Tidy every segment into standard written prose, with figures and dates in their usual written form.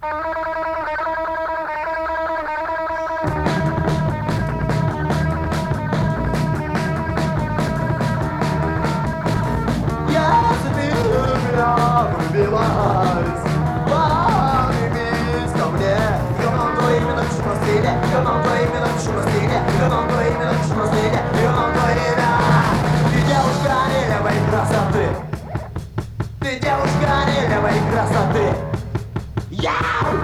Ты девушка нелевой красоты. Яу!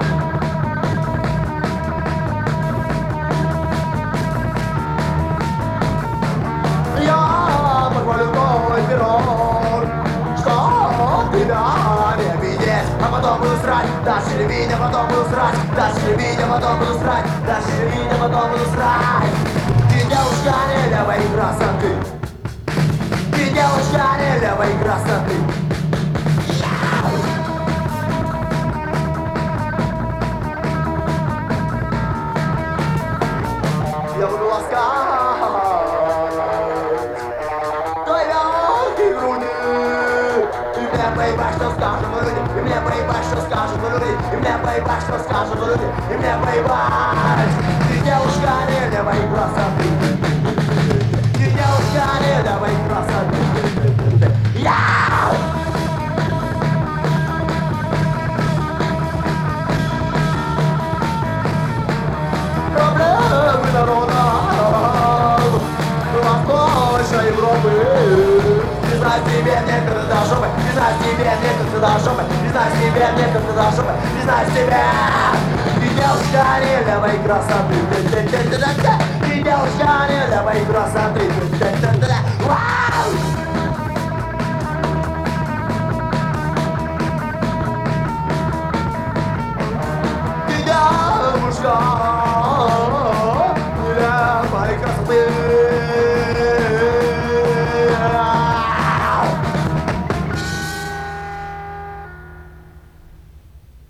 Я похвалю твой пирог, что тебя не видеть, а потом буду срать, даже не видя, потом буду срать, даже не видя, потом буду срать, даже не видя, потом буду срать. Ты девушка нелевой красоты. Ты девушка нелевой красоты. Я буду ласкать твои мягкие груди. И мне поебать, что скажут люди. И мне поебать, что скажут люди. И мне поебать, что скажут люди. И мне поебать. Ты девушка нелевой красоты. Ты девушка нелевой красоты. Яу! Проблемы народа Восточной Европы. Не знаю тебе, мне как до жопы. Не знаю тебе, мне как до жопы. Не знаю тебе, мне как до жопы. Не знаю тебе. Ты девушка нелевой красоты. Ты девушка нелевой красоты.